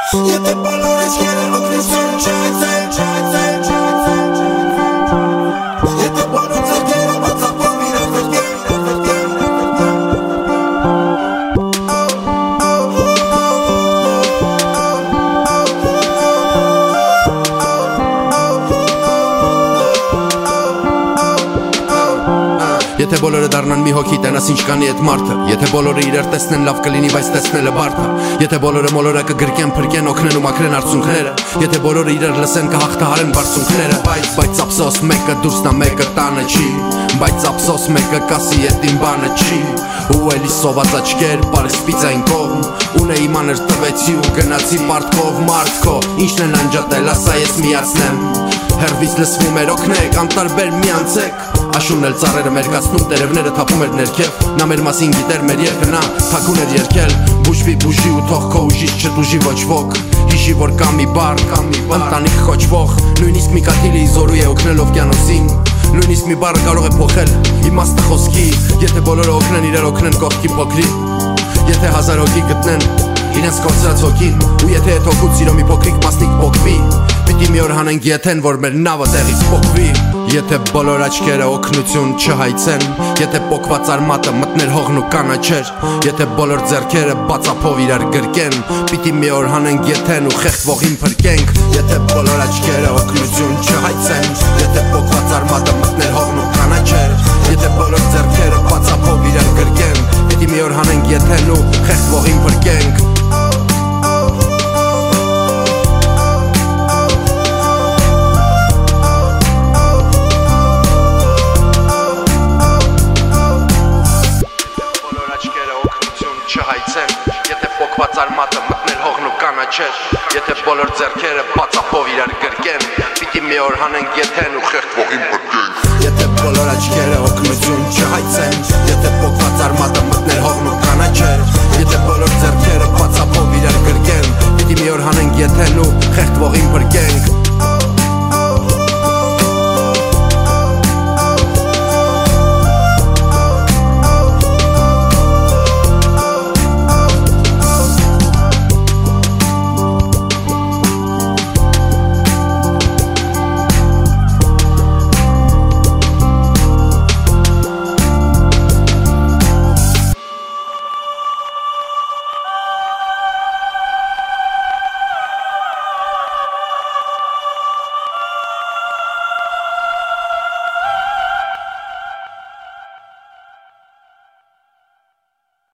Եթե բոլոր աչքերը օգնություն չայցեն Եթե բոլոր ձեռքերը բացապով իրար գրկեն Եթե բոլորը դառնան մի հոգի տենաս ինչ կանի այդ մարդը Եթե բոլորը իրար տեսնեն լավ կլինի բայց տեսնելը բարդ է Եթե բոլորը մոլորը կգրկեն փրկեն օգնեն ու մաքրեն արցունքները Եթե բոլորը իրար լսեն կհաղթահարեն բարձունքները Բայց ափսոս մեկը դուրսնա մեկը տանը չի Բայց ափսոս մեկը կասի էդ իմ բանը չի Ու էլի սոված աչքեր պարսպիցային կողմ Ունեի մանր տվեցի ու գնացի մարդկով մարդքո Ինչն են անջատել ասա ես միացնեմ Հերվից լսվում էր օգնեք անտարբեր միանցեք Աշունն էլ ծառերը մերկացնում տերևները թափում էր ներքև Նա մեր մասին գիտեր մեր երկը նա թաքուն էր երկել Բուժվի բուժի ու թող քո ուժից չտուժի ոչ ոք Հիշի որ կա մի բառ, ընտանիք խոչվող Նույնիսկ մի կաթիլի զորու է օգնել օվկիանոսին Նույնիսկ մի բառը կարող է փոխել իմաստը խոսքի Եթե բոլորը օգնեն իրար օգնեն կողքի փոքրի Եթե հազար հոգի գտնեն իրենց կորցրած հոգին Ու եթե այդ հոգուց սիրո մի փոքրիկ մասնիկ փոքվի Պիտի մի օր հանենք եթեն որ մեր նավը տեղից փոքվի Եթե բոլոր աչքերը օգնություն չհայցեն Եթե պոկված արմատը մտներ հողն ու կանաչեր Եթե բոլոր ձեռքերը բացապով իրար գրկեն Պիտի մի օր հանենք եթեն ու խեղդվողին փրկենք Եթե բոլոր աչքերը օգնություն չհայցեն Եթե պոկված արմատը մտներ հողն ու կանաչեր Եթե բոլոր ձեռքերը բացապով իրար գրկեն Պիտի մի օր հանենք եթեն ու խեղդվողին փրկենք չհայցեն Եթե պոկված արմատը մտներ հողն ու կանաչեր Եթե բոլոր ձեռքերը բացապով իրար գրկեն Պիտի մի օր հանենք եթեն ու խեղդվողին փրկենք Եթե բոլոր աչքերը օգնություն չհայցեն Եթե պոկված արմատը մտներ հողն ու կանաչեր Եթե բոլոր ձեռքերը բացապով իրար գրկեն Պիտի մի օր հանենք եթեն ու խեղդվողին փրկենք